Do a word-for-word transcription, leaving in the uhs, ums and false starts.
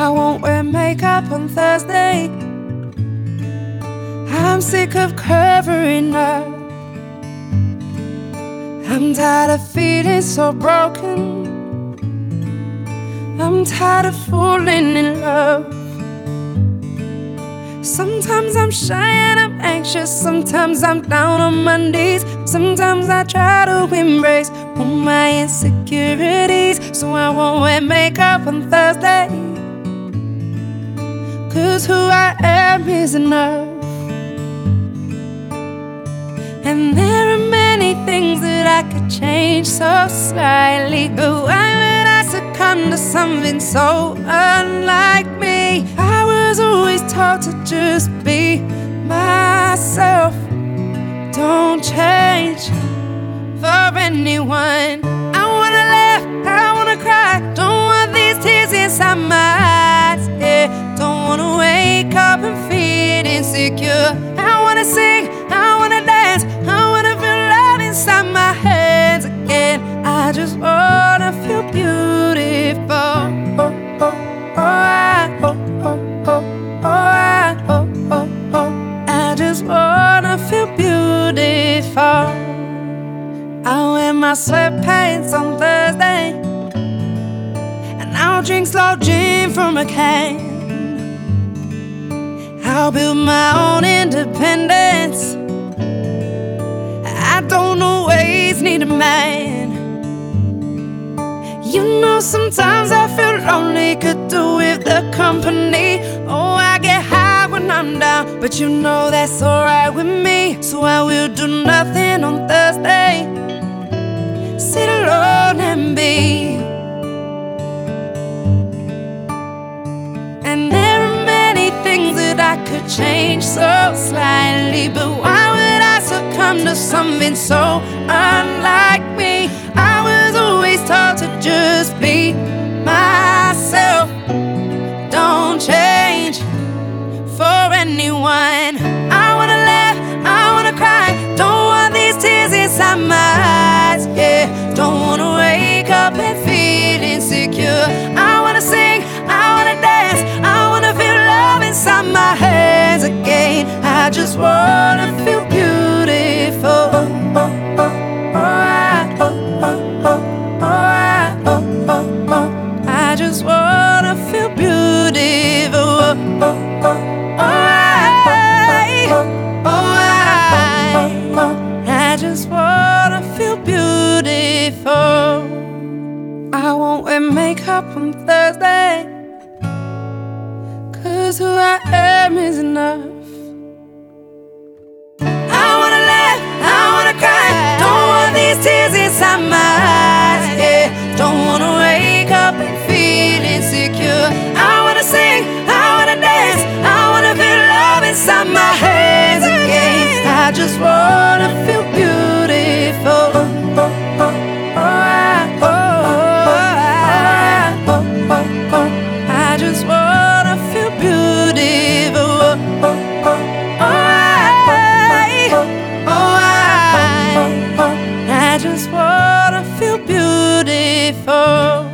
I won't wear makeup on Thursday. I'm sick of covering up. I'm tired of feeling so broken. I'm tired of falling in love. Sometimes I'm shy and I'm anxious. Sometimes I'm down on my knees. Sometimes I try to embrace all my insecurities. So I won't wear makeup on Thursday, 'cause who I am is enough. And there are many things that I could change so slightly, but why would I succumb to something so unlike me? I was always taught to just be myself. Don't change for anyone. I wanna laugh, I wanna cry. Don't want these tears inside my eyes, yeah. Don't wanna wake up and feel insecure. I wanna sing, I wanna dance, I wanna feel love inside my hands again. I just wanna feel beautiful. Oh, oh, oh, I, oh, oh, oh, oh, I, oh, oh, oh. I just wanna feel beautiful. I wear my sweatpants on Thursday, and I'll drink slow gin from a can. I'll build my own independence. I don't always need a man. You know, sometimes I feel lonely, could do with the company. Oh, I get high when I'm down, but you know that's alright with me. So I will do nothing on Thursday, sit alone and be. And there are many things that I could change so slightly, but why would I succumb to something so unlike me? I was always taught to just be myself. Don't change for anyone. I wanna laugh, I wanna cry. Don't want these tears inside my eyes, yeah. Don't wanna wake up and feel insecure. I wanna sing, I wanna dance, I wanna feel love inside my hands again. I just wanna feel beautiful. Oh, oh, oh, oh, I, oh, oh, oh, oh, I, oh, oh, oh. I just wanna feel beautiful. Oh, oh, oh, I, oh, I, I just wanna feel beautiful. I won't wear makeup on Thursday, 'cause who I am is enough. I wanna laugh, I wanna cry. Don't want these tears inside my eyes, yeah. Don't wanna wake up and feel insecure. I wanna sing, I wanna dance, I wanna feel love inside my hands again. I just wanna feel beautiful. Oh, oh, oh, oh, I, oh, I, oh, oh, oh. I just wanna feel beautiful. Oh, oh, oh, I, oh, I, I just wanna feel beautiful.